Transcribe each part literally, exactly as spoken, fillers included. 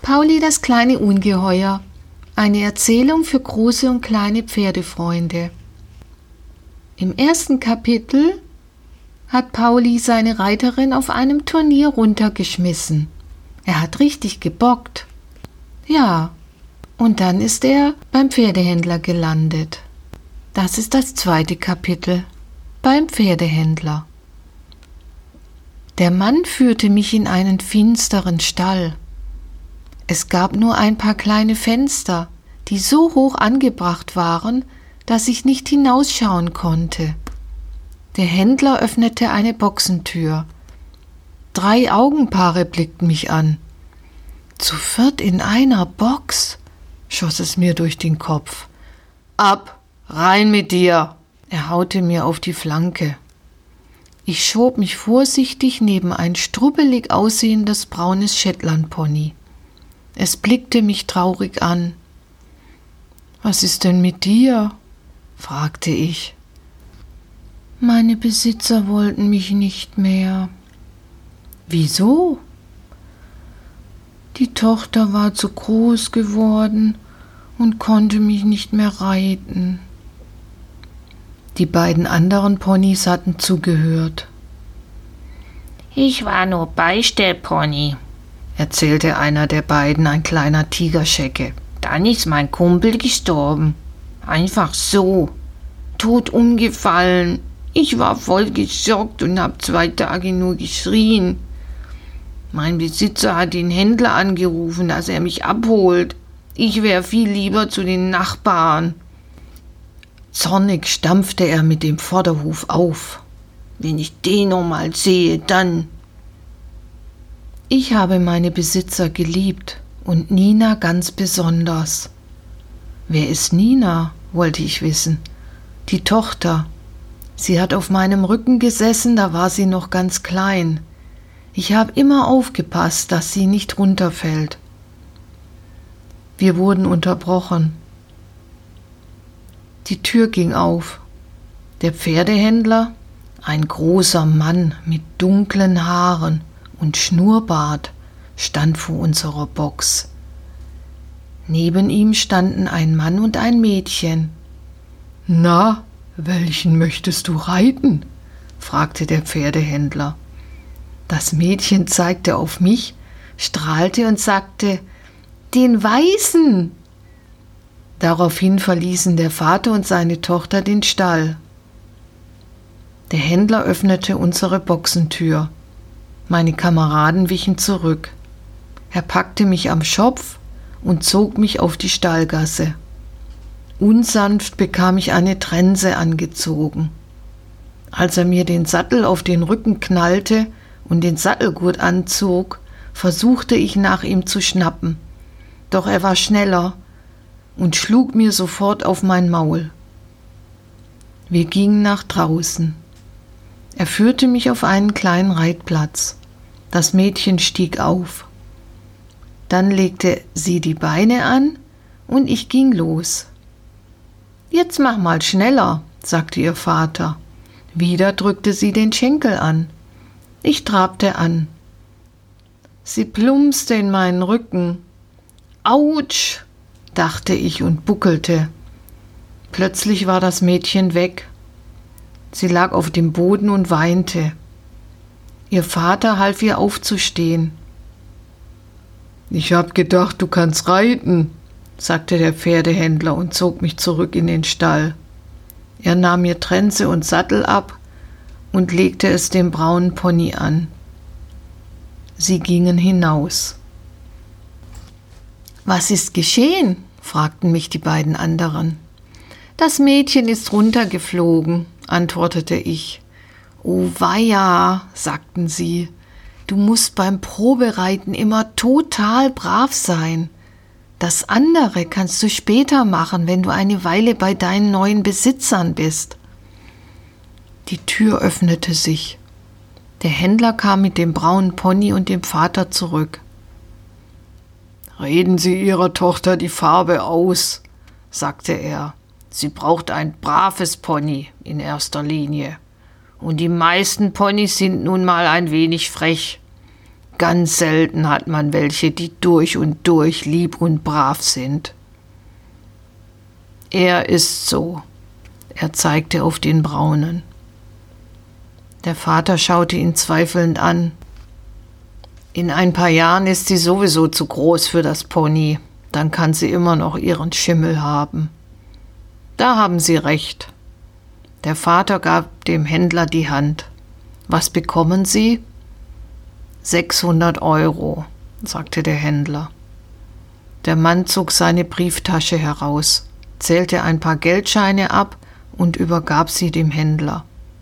Pauli das kleine Ungeheuer. Eine Erzählung für große und kleine Pferdefreunde. Im ersten Kapitel hat Pauli seine Reiterin auf einem Turnier runtergeschmissen. Er hat richtig gebockt. Ja, und dann ist er beim Pferdehändler gelandet. Das ist das zweite Kapitel. Beim Pferdehändler. Der Mann führte mich in einen finsteren Stall. Es gab nur ein paar kleine Fenster, die so hoch angebracht waren, dass ich nicht hinausschauen konnte. Der Händler öffnete eine Boxentür. Drei Augenpaare blickten mich an. Zu viert in einer Box, schoss es mir durch den Kopf. Ab, rein mit dir! Er haute mir auf die Flanke. Ich schob mich vorsichtig neben ein strubbelig aussehendes braunes Shetlandpony. Es blickte mich traurig an. »Was ist denn mit dir?« fragte ich. »Meine Besitzer wollten mich nicht mehr.« »Wieso?« »Die Tochter war zu groß geworden und konnte mich nicht mehr reiten.« Die beiden anderen Ponys hatten zugehört. »Ich war nur Beistellpony«, erzählte einer der beiden, ein kleiner Tigerschecke. »Dann ist mein Kumpel gestorben. Einfach so. Tot umgefallen. Ich war voll geschockt und hab zwei Tage nur geschrien. Mein Besitzer hat den Händler angerufen, dass er mich abholt. Ich wäre viel lieber zu den Nachbarn.« Zornig stampfte er mit dem Vorderhuf auf. »Wenn ich den noch mal sehe, dann...« Ich habe meine Besitzer geliebt und Nina ganz besonders. Wer ist Nina, wollte ich wissen. Die Tochter. Sie hat auf meinem Rücken gesessen, da war sie noch ganz klein. Ich habe immer aufgepasst, dass sie nicht runterfällt. Wir wurden unterbrochen. Die Tür ging auf. Der Pferdehändler, ein großer Mann mit dunklen Haaren und Schnurrbart, stand vor unserer Box. Neben ihm standen ein Mann und ein Mädchen. »Na, welchen möchtest du reiten?« fragte der Pferdehändler. Das Mädchen zeigte auf mich, strahlte und sagte, »Den Weißen!« Daraufhin verließen der Vater und seine Tochter den Stall. Der Händler öffnete unsere Boxentür. Meine Kameraden wichen zurück. Er packte mich am Schopf und zog mich auf die Stallgasse. Unsanft bekam ich eine Trense angezogen. Als er mir den Sattel auf den Rücken knallte und den Sattelgurt anzog, versuchte ich nach ihm zu schnappen. Doch er war schneller und schlug mir sofort auf mein Maul. Wir gingen nach draußen. Er führte mich auf einen kleinen Reitplatz. Das Mädchen stieg auf. Dann legte sie die Beine an und ich ging los. »Jetzt mach mal schneller«, sagte ihr Vater. Wieder drückte sie den Schenkel an. Ich trabte an. Sie plumpste in meinen Rücken. »Autsch«, dachte ich und buckelte. Plötzlich war das Mädchen weg. Sie lag auf dem Boden und weinte. Ihr Vater half ihr aufzustehen. »Ich hab gedacht, du kannst reiten«, sagte der Pferdehändler und zog mich zurück in den Stall. Er nahm mir Trense und Sattel ab und legte es dem braunen Pony an. Sie gingen hinaus. »Was ist geschehen?« fragten mich die beiden anderen. »Das Mädchen ist runtergeflogen«, antwortete ich. »Oh weia«, sagten sie, »du musst beim Probereiten immer total brav sein. Das andere kannst du später machen, wenn du eine Weile bei deinen neuen Besitzern bist.« Die Tür öffnete sich. Der Händler kam mit dem braunen Pony und dem Vater zurück. »Reden Sie Ihrer Tochter die Farbe aus«, sagte er. »Sie braucht ein braves Pony in erster Linie. Und die meisten Ponys sind nun mal ein wenig frech. Ganz selten hat man welche, die durch und durch lieb und brav sind. Er ist so. Er zeigte auf den Braunen. Der Vater schaute ihn zweifelnd an. In ein paar Jahren ist sie sowieso zu groß für das Pony. Dann kann sie immer noch ihren Schimmel haben. Da haben Sie recht. Der Vater gab dem Händler die Hand. Was bekommen Sie? Sechshundert Euro, sagte der Händler. Der Mann zog seine Brieftasche heraus, zählte ein paar Geldscheine ab und übergab sie dem Händler.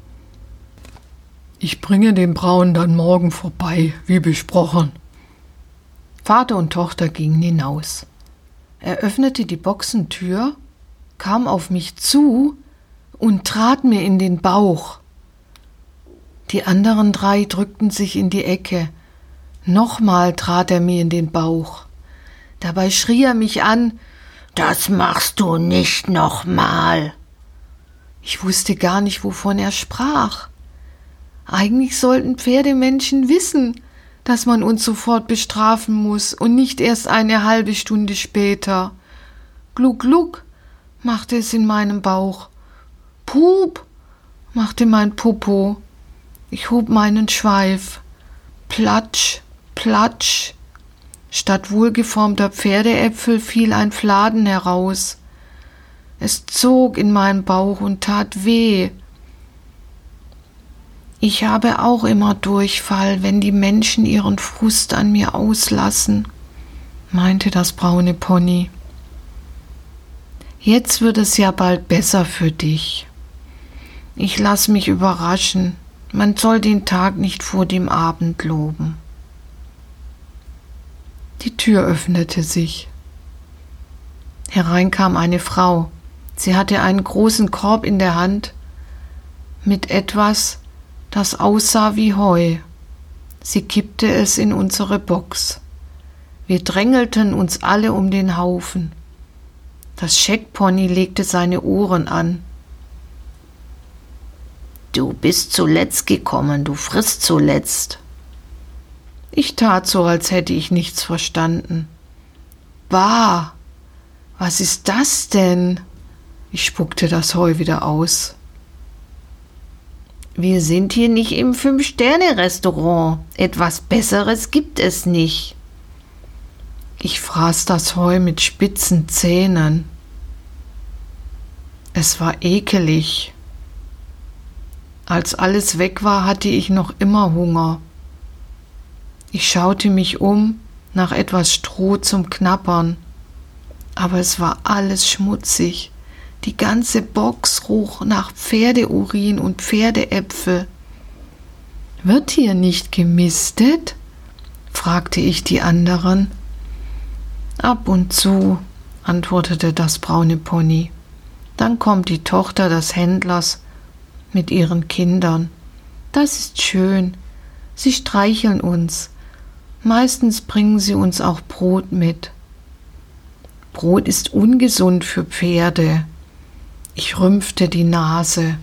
Ich bringe den Braunen dann morgen vorbei, wie besprochen. Vater und Tochter gingen hinaus. Er öffnete die Boxentür, kam auf mich zu und trat mir in den Bauch. Die anderen drei drückten sich in die Ecke. Nochmal trat er mir in den Bauch. Dabei schrie er mich an: »Das machst du nicht nochmal!« Ich wusste gar nicht, wovon er sprach. Eigentlich sollten Pferdemenschen wissen, dass man uns sofort bestrafen muss und nicht erst eine halbe Stunde später. Gluck, gluck, machte es in meinem Bauch. Pup, machte mein Popo. Ich hob meinen Schweif. Platsch, platsch. Statt wohlgeformter Pferdeäpfel fiel ein Fladen heraus. Es zog in meinen Bauch und tat weh. Ich habe auch immer Durchfall, wenn die Menschen ihren Frust an mir auslassen, meinte das braune Pony. Jetzt wird es ja bald besser für dich. Ich lass mich überraschen. Man soll den Tag nicht vor dem Abend loben. Die Tür öffnete sich. Herein kam eine Frau. Sie hatte einen großen Korb in der Hand mit etwas, das aussah wie Heu. Sie kippte es in unsere Box. Wir drängelten uns alle um den Haufen. Das Scheckpony legte seine Ohren an. »Du bist zuletzt gekommen, du frisst zuletzt.« Ich tat so, als hätte ich nichts verstanden. »Bah, was ist das denn?« Ich spuckte das Heu wieder aus. »Wir sind hier nicht im Fünf-Sterne-Restaurant. Etwas Besseres gibt es nicht.« Ich fraß das Heu mit spitzen Zähnen. Es war ekelig. Als alles weg war, hatte ich noch immer Hunger. Ich schaute mich um nach etwas Stroh zum Knabbern, aber es war alles schmutzig. Die ganze Box roch nach Pferdeurin und Pferdeäpfel. »Wird hier nicht gemistet?« fragte ich die anderen. »Ab und zu«, antwortete das braune Pony. »Dann kommt die Tochter des Händlers mit ihren Kindern. Das ist schön. Sie streicheln uns. Meistens bringen sie uns auch Brot mit. Brot ist ungesund für Pferde.« Ich rümpfte die Nase.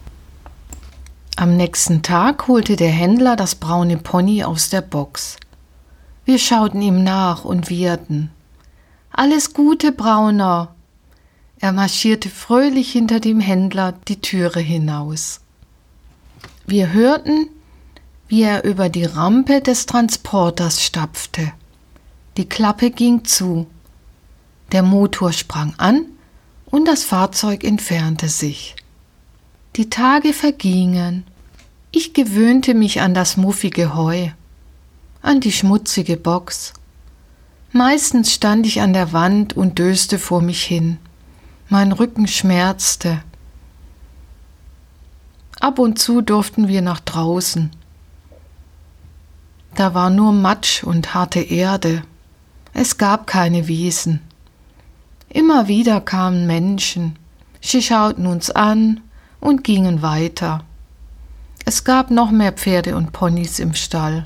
Am nächsten Tag holte der Händler das braune Pony aus der Box. Wir schauten ihm nach und wieherten. »Alles Gute, Brauner!« Er marschierte fröhlich hinter dem Händler die Türe hinaus. Wir hörten, wie er über die Rampe des Transporters stapfte. Die Klappe ging zu. Der Motor sprang an und das Fahrzeug entfernte sich. Die Tage vergingen. Ich gewöhnte mich an das muffige Heu, an die schmutzige Box. Meistens stand ich an der Wand und döste vor mich hin. Mein Rücken schmerzte. Ab und zu durften wir nach draußen. Da war nur Matsch und harte Erde. Es gab keine Wiesen. Immer wieder kamen Menschen. Sie schauten uns an und gingen weiter. Es gab noch mehr Pferde und Ponys im Stall.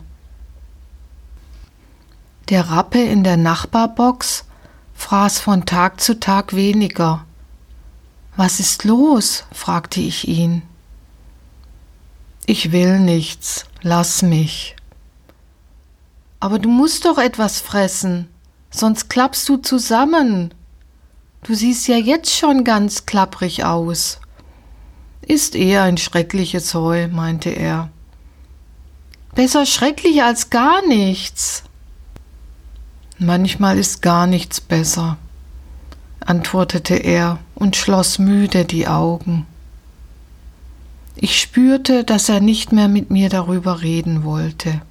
Der Rappe in der Nachbarbox fraß von Tag zu Tag weniger. »Was ist los?« fragte ich ihn. »Ich will nichts, lass mich.« Aber du musst doch etwas fressen, sonst klappst du zusammen. Du siehst ja jetzt schon ganz klapprig aus. Ist eher ein schreckliches Heu, meinte er. Besser schrecklich als gar nichts. Manchmal ist gar nichts besser, antwortete er und schloss müde die Augen. Ich spürte, dass er nicht mehr mit mir darüber reden wollte.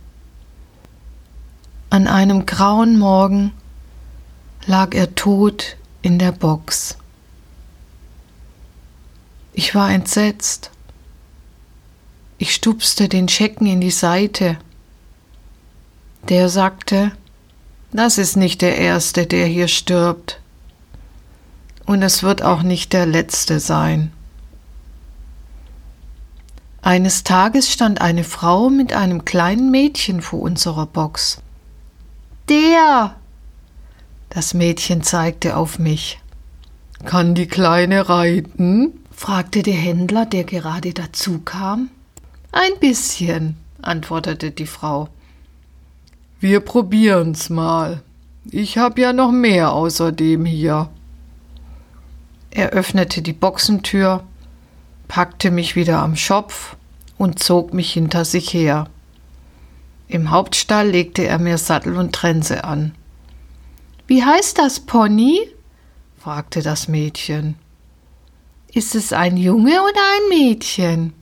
An einem grauen Morgen lag er tot in der Box. Ich war entsetzt. Ich stupste den Schecken in die Seite. Der sagte, das ist nicht der Erste, der hier stirbt. Und es wird auch nicht der Letzte sein. Eines Tages stand eine Frau mit einem kleinen Mädchen vor unserer Box. Der! Das Mädchen zeigte auf mich. Kann die Kleine reiten? Fragte der Händler, der gerade dazu kam. Ein bisschen, antwortete die Frau. Wir probieren's mal. Ich hab ja noch mehr außerdem hier. Er öffnete die Boxentür, packte mich wieder am Schopf und zog mich hinter sich her. Im Hauptstall legte er mir Sattel und Trense an. »Wie heißt das Pony?« fragte das Mädchen. »Ist es ein Junge oder ein Mädchen?«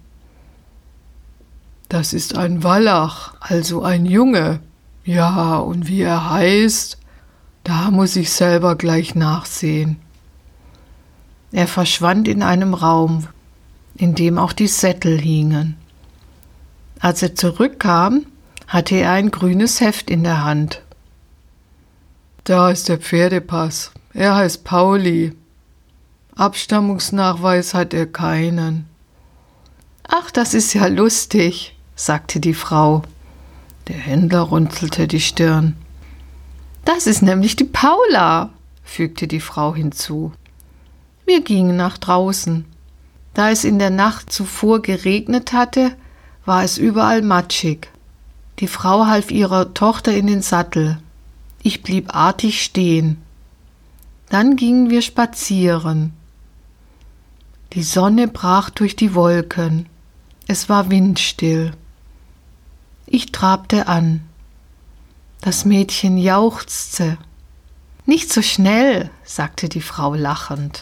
»Das ist ein Wallach, also ein Junge. Ja, und wie er heißt, da muss ich selber gleich nachsehen.« Er verschwand in einem Raum, in dem auch die Sättel hingen. Als er zurückkam, hatte er ein grünes Heft in der Hand. »Da ist der Pferdepass. Er heißt Pauli. Abstammungsnachweis hat er keinen.« »Ach, das ist ja lustig«, sagte die Frau. Der Händler runzelte die Stirn. »Das ist nämlich die Paula«, fügte die Frau hinzu. Wir gingen nach draußen. Da es in der Nacht zuvor geregnet hatte, war es überall matschig. Die Frau half ihrer Tochter in den Sattel. Ich blieb artig stehen. Dann gingen wir spazieren. Die Sonne brach durch die Wolken. Es war windstill. Ich trabte an. Das Mädchen jauchzte. »Nicht so schnell«, sagte die Frau lachend.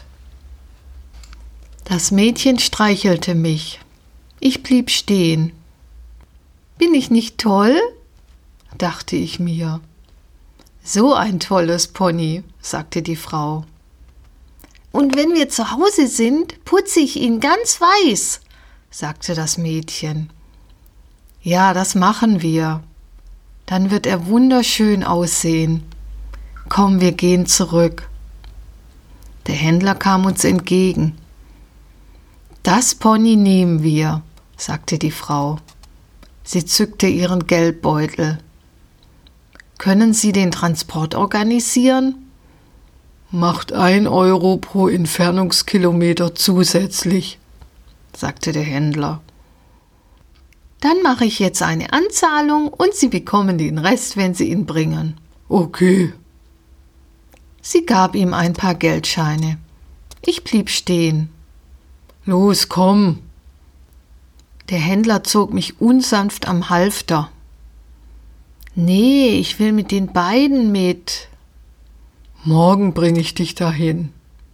Das Mädchen streichelte mich. Ich blieb stehen. »Bin ich nicht toll?«, dachte ich mir. »So ein tolles Pony«, sagte die Frau. »Und wenn wir zu Hause sind, putze ich ihn ganz weiß«, sagte das Mädchen. »Ja, das machen wir. Dann wird er wunderschön aussehen. Komm, wir gehen zurück.« Der Händler kam uns entgegen. »Das Pony nehmen wir«, sagte die Frau. Sie zückte ihren Geldbeutel. »Können Sie den Transport organisieren?« »Macht ein Euro pro Entfernungskilometer zusätzlich«, sagte der Händler. »Dann mache ich jetzt eine Anzahlung und Sie bekommen den Rest, wenn Sie ihn bringen.« »Okay.« Sie gab ihm ein paar Geldscheine. Ich blieb stehen. »Los, komm!« Der Händler zog mich unsanft am Halfter. »Nee, ich will mit den beiden mit.« »Morgen bringe ich dich dahin.«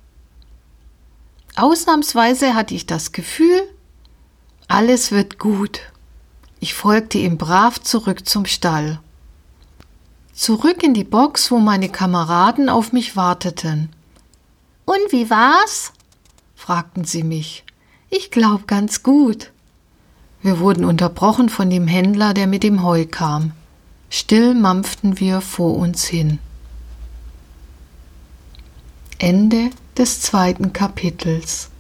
Ausnahmsweise hatte ich das Gefühl, alles wird gut. Ich folgte ihm brav zurück zum Stall. Zurück in die Box, wo meine Kameraden auf mich warteten. »Und wie war's?« fragten sie mich. »Ich glaub, ganz gut.« Wir wurden unterbrochen von dem Händler, der mit dem Heu kam. Still mampften wir vor uns hin. Ende des zweiten Kapitels.